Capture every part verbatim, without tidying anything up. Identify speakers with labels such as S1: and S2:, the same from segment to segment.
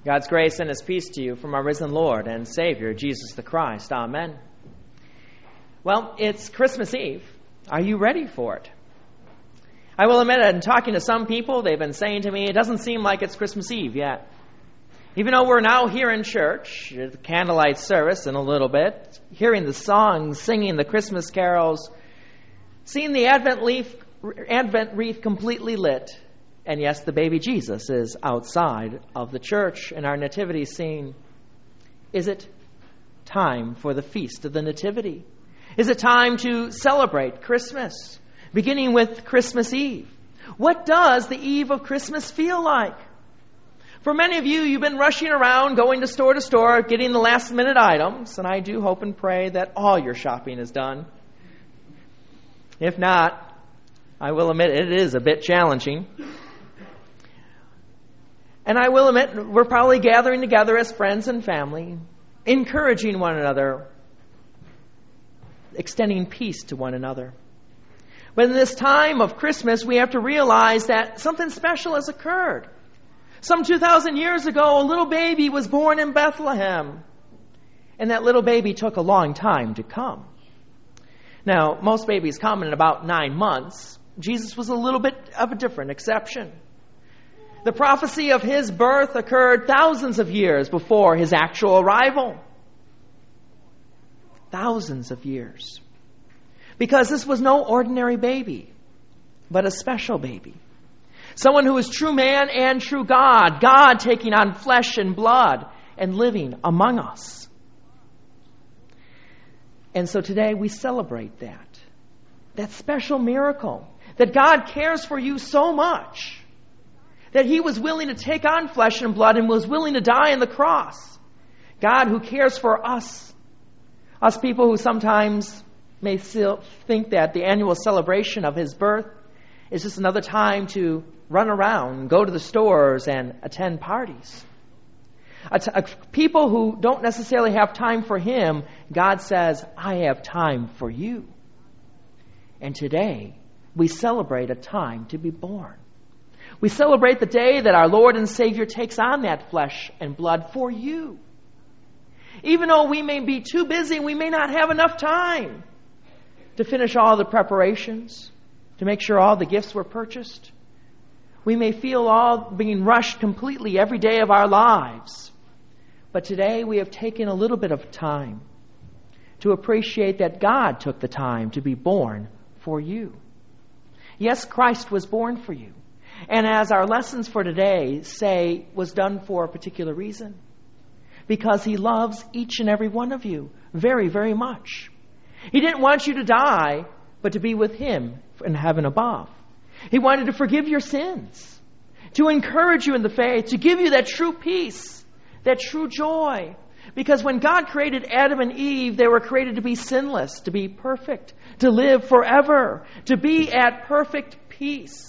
S1: God's grace and His peace to you from our risen Lord and Savior, Jesus the Christ. Amen. Well, it's Christmas Eve. Are you ready for it? I will admit, in talking to some people, they've been saying to me, it doesn't seem like it's Christmas Eve yet. Even though we're now here in church, at the candlelight service in a little bit, hearing the songs, singing the Christmas carols, seeing the Advent leaf, Advent wreath completely lit, and yes, the baby Jesus is outside of the church in our nativity scene. Is it time for the feast of the Nativity? Is it time to celebrate Christmas, beginning with Christmas Eve? What does the eve of Christmas feel like? For many of you, you've been rushing around, going to store to store, getting the last minute items, and I do hope and pray that all your shopping is done. If not, I will admit it is a bit challenging. And I will admit, we're probably gathering together as friends and family, encouraging one another, extending peace to one another. But in this time of Christmas, we have to realize that something special has occurred. Some two thousand years ago, a little baby was born in Bethlehem. And that little baby took a long time to come. Now, most babies come in about nine months. Jesus was a little bit of a different exception. The prophecy of His birth occurred thousands of years before His actual arrival. Thousands of years. Because this was no ordinary baby, but a special baby. Someone who was true man and true God. God taking on flesh and blood and living among us. And so today we celebrate that. That special miracle. That God cares for you so much. That He was willing to take on flesh and blood and was willing to die on the cross. God who cares for us. Us people who sometimes may still think that the annual celebration of His birth is just another time to run around, go to the stores, and attend parties. A t- a people who don't necessarily have time for Him, God says, I have time for you. And today, we celebrate a time to be born. We celebrate the day that our Lord and Savior takes on that flesh and blood for you. Even though we may be too busy, we may not have enough time to finish all the preparations, to make sure all the gifts were purchased. We may feel all being rushed completely every day of our lives. But today we have taken a little bit of time to appreciate that God took the time to be born for you. Yes, Christ was born for you. And as our lessons for today say, was done for a particular reason. Because He loves each and every one of you very, very much. He didn't want you to die, but to be with Him in heaven above. He wanted to forgive your sins, to encourage you in the faith, to give you that true peace, that true joy. Because when God created Adam and Eve, they were created to be sinless, to be perfect, to live forever, to be at perfect peace.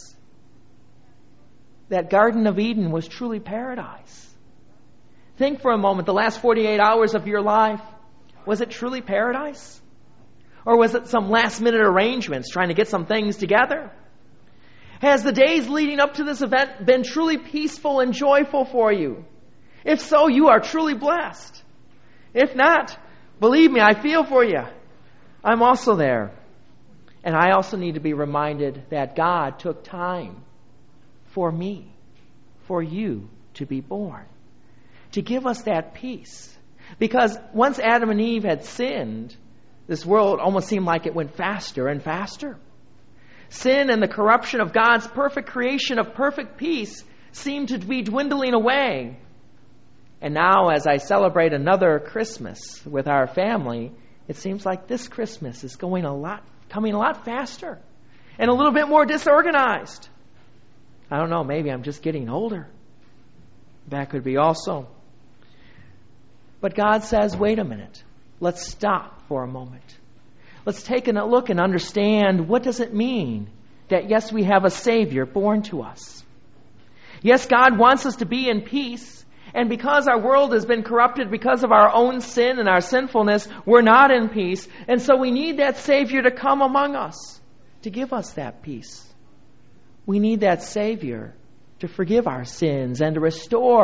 S1: That Garden of Eden was truly paradise. Think for a moment, the last forty-eight hours of your life, was it truly paradise? Or was it some last-minute arrangements trying to get some things together? Has the days leading up to this event been truly peaceful and joyful for you? If so, you are truly blessed. If not, believe me, I feel for you. I'm also there. And I also need to be reminded that God took time for me, for you to be born, to give us that peace. Because once Adam and Eve had sinned, this world almost seemed like it went faster and faster. Sin and the corruption of God's perfect creation of perfect peace seemed to be dwindling away. And now, as I celebrate another Christmas with our family, it seems like this Christmas is going a lot, coming a lot faster and a little bit more disorganized. I don't know, maybe I'm just getting older. That could be also. But God says, wait a minute. Let's stop for a moment. Let's take a look and understand, what does it mean that, yes, we have a Savior born to us? Yes, God wants us to be in peace. And because our world has been corrupted because of our own sin and our sinfulness, we're not in peace. And so we need that Savior to come among us, to give us that peace. We need that Savior to forgive our sins and to restore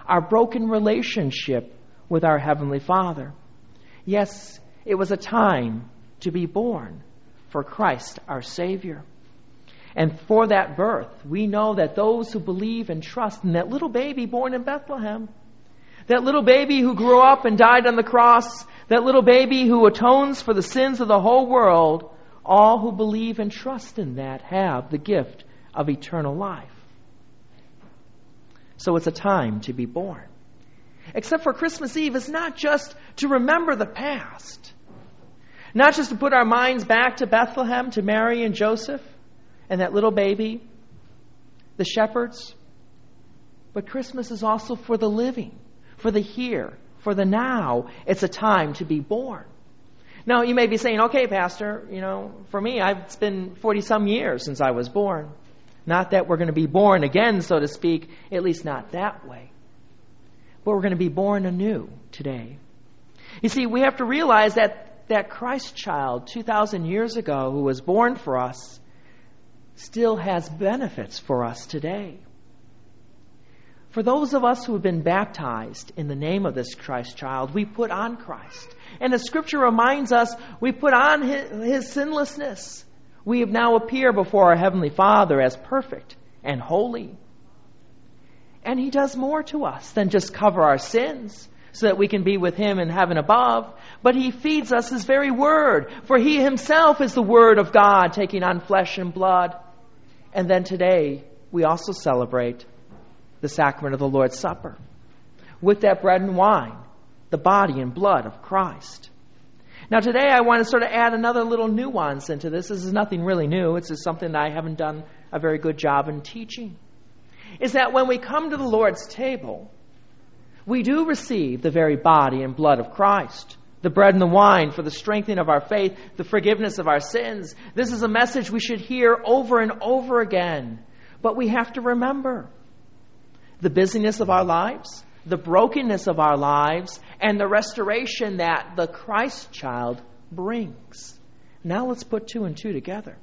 S1: our broken relationship with our Heavenly Father. Yes, it was a time to be born for Christ, our Savior. And for that birth, we know that those who believe and trust in that little baby born in Bethlehem, that little baby who grew up and died on the cross, that little baby who atones for the sins of the whole world, all who believe and trust in that have the gift of eternal life. So it's a time to be born. Except for Christmas Eve, it's not just to remember the past, not just to put our minds back to Bethlehem, to Mary and Joseph, and that little baby, the shepherds. But Christmas is also for the living, for the here, for the now. It's a time to be born. Now, you may be saying, okay, Pastor, you know, for me, I've, it's been forty-some years since I was born. Not that we're going to be born again, so to speak, at least not that way. But we're going to be born anew today. You see, we have to realize that that Christ child two thousand years ago who was born for us still has benefits for us today. For those of us who have been baptized in the name of this Christ child, we put on Christ. And the Scripture reminds us we put on his, his sinlessness. We have now appear before our Heavenly Father as perfect and holy. And He does more to us than just cover our sins so that we can be with Him in heaven above. But He feeds us His very Word, for He Himself is the Word of God taking on flesh and blood. And then today, we also celebrate the sacrament of the Lord's Supper with that bread and wine, the body and blood of Christ. Now today I want to sort of add another little nuance into this. This is nothing really new. It's just something that I haven't done a very good job in teaching. Is that when we come to the Lord's table, we do receive the very body and blood of Christ, the bread and the wine for the strengthening of our faith, the forgiveness of our sins. This is a message we should hear over and over again. But we have to remember the busyness of our lives, the brokenness of our lives, and the restoration that the Christ child brings. Now let's put two and two together.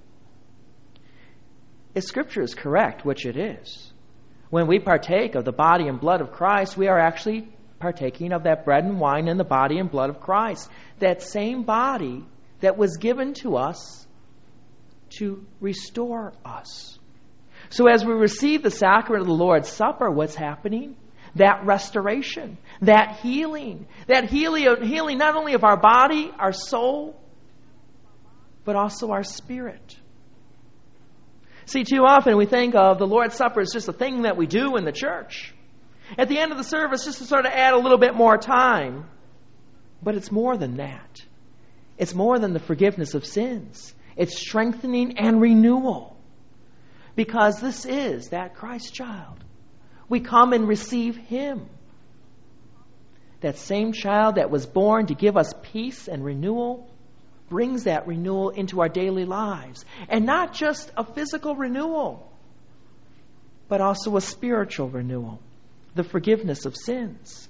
S1: If Scripture is correct, which it is, when we partake of the body and blood of Christ, we are actually partaking of that bread and wine and the body and blood of Christ. That same body that was given to us to restore us. So as we receive the sacrament of the Lord's Supper, what's happening? That restoration, that healing, that healing, healing not only of our body, our soul, but also our spirit. See, too often we think of the Lord's Supper as just a thing that we do in the church. At the end of the service, just to sort of add a little bit more time. But it's more than that. It's more than the forgiveness of sins. It's strengthening and renewal. Because this is that Christ child. We come and receive Him. That same child that was born to give us peace and renewal brings that renewal into our daily lives. And not just a physical renewal, but also a spiritual renewal. The forgiveness of sins.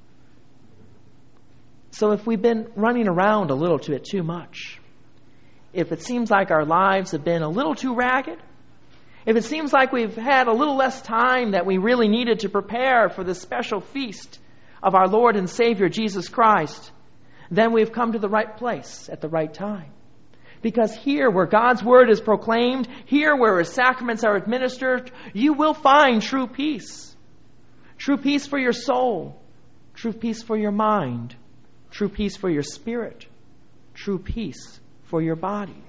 S1: So if we've been running around a little bit too much, if it seems like our lives have been a little too ragged, if it seems like we've had a little less time that we really needed to prepare for this special feast of our Lord and Savior Jesus Christ, then we've come to the right place at the right time. Because here where God's Word is proclaimed, here where His sacraments are administered, you will find true peace. True peace for your soul. True peace for your mind. True peace for your spirit. True peace for your body.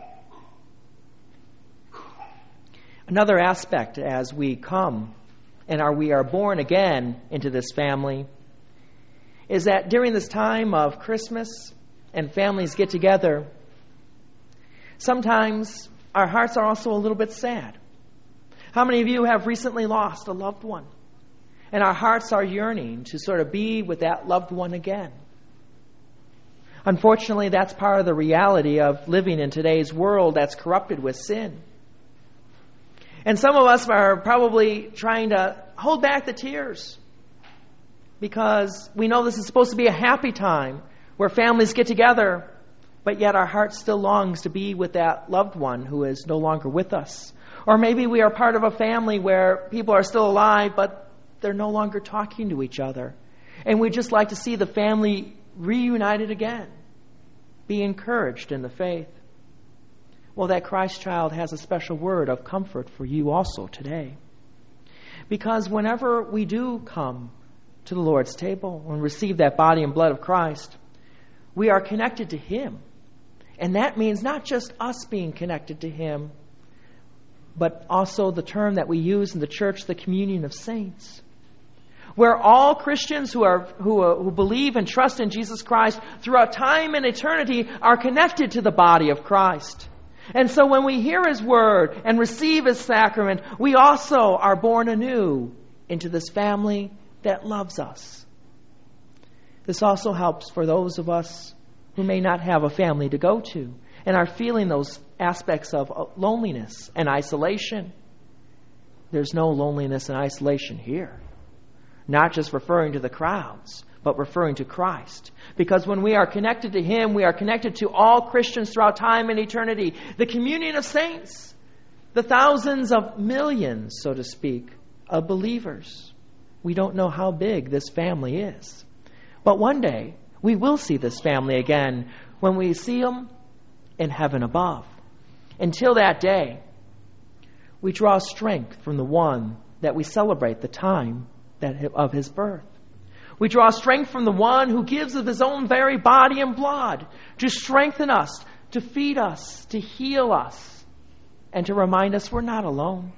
S1: Another aspect as we come and are we are born again into this family is that during this time of Christmas and families get together, sometimes our hearts are also a little bit sad. How many of you have recently lost a loved one? And our hearts are yearning to sort of be with that loved one again. Unfortunately, that's part of the reality of living in today's world that's corrupted with sin. And some of us are probably trying to hold back the tears because we know this is supposed to be a happy time where families get together, but yet our heart still longs to be with that loved one who is no longer with us. Or maybe we are part of a family where people are still alive, but they're no longer talking to each other. And we'd just like to see the family reunited again, be encouraged in the faith. Well, that Christ child has a special word of comfort for you also today. Because whenever we do come to the Lord's table and receive that body and blood of Christ, we are connected to Him. And that means not just us being connected to Him, but also the term that we use in the church, the communion of saints, where all Christians who are who, uh, who believe and trust in Jesus Christ throughout time and eternity are connected to the body of Christ. And so when we hear His word and receive His sacrament, we also are born anew into this family that loves us. This also helps for those of us who may not have a family to go to and are feeling those aspects of loneliness and isolation. There's no loneliness and isolation here. Not just referring to the crowds, but referring to Christ. Because when we are connected to Him, we are connected to all Christians throughout time and eternity. The communion of saints, the thousands of millions, so to speak, of believers. We don't know how big this family is. But one day, we will see this family again when we see them in heaven above. Until that day, we draw strength from the one that we celebrate the time that of His birth. We draw strength from the one who gives of His own very body and blood to strengthen us, to feed us, to heal us, and to remind us we're not alone.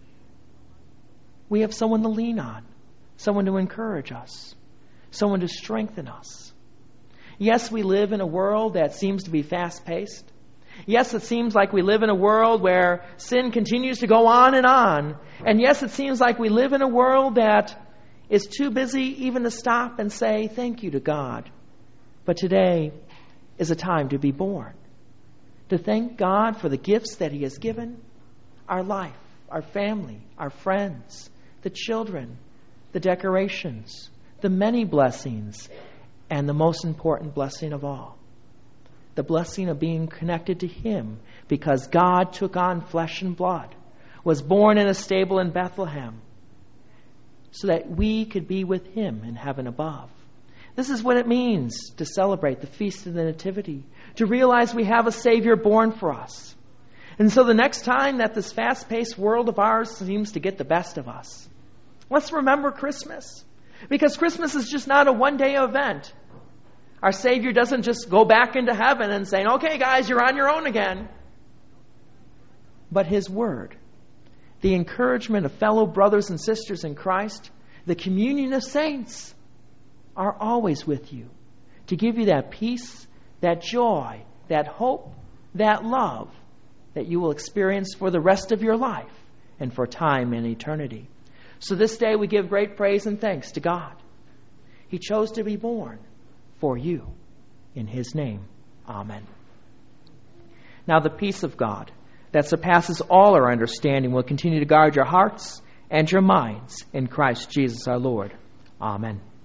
S1: We have someone to lean on, someone to encourage us, someone to strengthen us. Yes, we live in a world that seems to be fast-paced. Yes, it seems like we live in a world where sin continues to go on and on. And yes, it seems like we live in a world that is too busy even to stop and say thank you to God. But today is a time to be born, to thank God for the gifts that He has given, our life, our family, our friends, the children, the decorations, the many blessings, and the most important blessing of all, the blessing of being connected to Him because God took on flesh and blood, was born in a stable in Bethlehem, so that we could be with Him in heaven above. This is what it means to celebrate the Feast of the Nativity, to realize we have a Savior born for us. And so the next time that this fast-paced world of ours seems to get the best of us, let's remember Christmas. Because Christmas is just not a one-day event. Our Savior doesn't just go back into heaven and say, okay, guys, you're on your own again. But His Word, the encouragement of fellow brothers and sisters in Christ, the communion of saints, are always with you to give you that peace, that joy, that hope, that love that you will experience for the rest of your life and for time and eternity. So this day we give great praise and thanks to God. He chose to be born for you. In His name, amen. Now the peace of God that surpasses all our understanding will continue to guard your hearts and your minds in Christ Jesus our Lord. Amen.